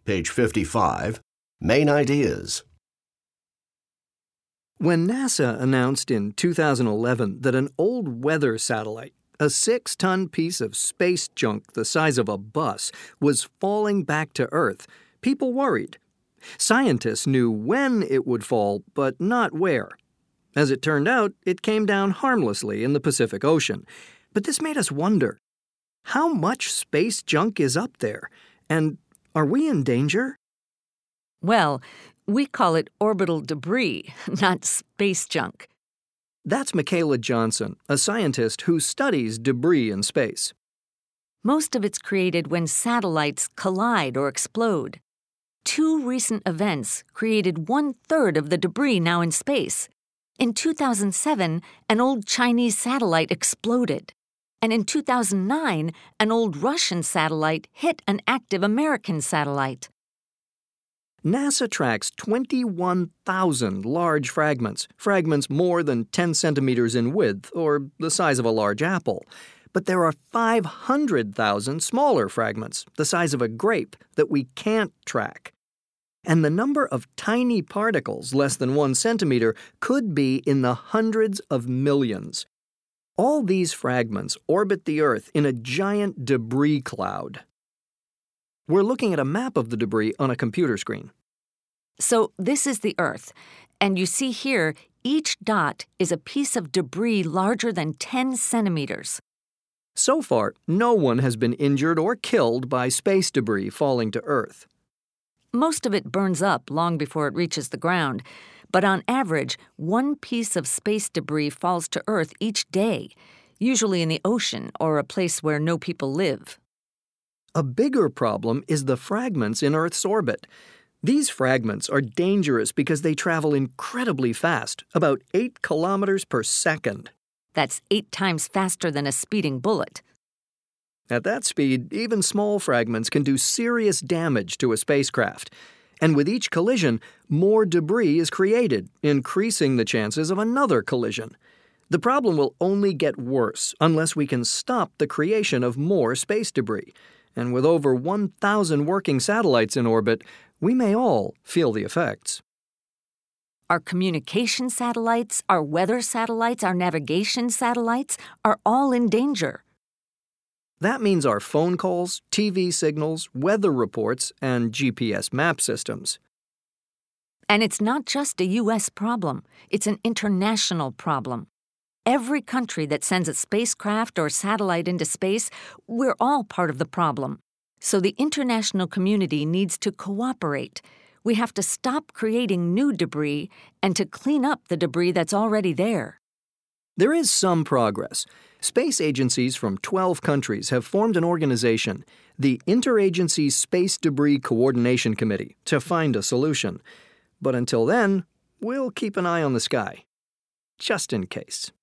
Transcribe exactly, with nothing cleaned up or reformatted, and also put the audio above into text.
Page fifty-five, Main Ideas. When NASA announced in two thousand eleven that an old weather satellite, a six-ton piece of space junk the size of a bus, was falling back to Earth, people worried. Scientists knew when it would fall, but not where. As it turned out, it came down harmlessly in the Pacific Ocean. But this made us wonder, how much space junk is up there? And are we in danger? Well, we call it orbital debris, not space junk. That's Michaela Johnson, a scientist who studies debris in space. Most of it's created when satellites collide or explode. Two recent events created one-third of the debris now in space. In two thousand seven, an old Chinese satellite exploded. And in two thousand nine, an old Russian satellite hit an active American satellite. NASA tracks twenty-one thousand large fragments, fragments more than ten centimeters in width, or the size of a large apple. But there are five hundred thousand smaller fragments, the size of a grape, that we can't track. And the number of tiny particles, less than one centimeter, could be in the hundreds of millions. All these fragments orbit the Earth in a giant debris cloud. We're looking at a map of the debris on a computer screen. So this is the Earth, and you see here, each dot is a piece of debris larger than ten centimeters. So far, no one has been injured or killed by space debris falling to Earth. Most of it burns up long before it reaches the ground, but on average, one piece of space debris falls to Earth each day, usually in the ocean or a place where no people live. A bigger problem is the fragments in Earth's orbit. These fragments are dangerous because they travel incredibly fast, about eight kilometers per second. That's eight times faster than a speeding bullet. At that speed, even small fragments can do serious damage to a spacecraft. And with each collision, more debris is created, increasing the chances of another collision. The problem will only get worse unless we can stop the creation of more space debris. And with over one thousand working satellites in orbit, we may all feel the effects. Our communication satellites, our weather satellites, our navigation satellites are all in danger. That means our phone calls, T V signals, weather reports, and G P S map systems. And it's not just a U S problem. It's an international problem. Every country that sends a spacecraft or satellite into space, we're all part of the problem. So the international community needs to cooperate. We have to stop creating new debris and to clean up the debris that's already there. There is some progress. Space agencies from twelve countries have formed an organization, the Interagency Space Debris Coordination Committee, to find a solution. But until then, we'll keep an eye on the sky, just in case.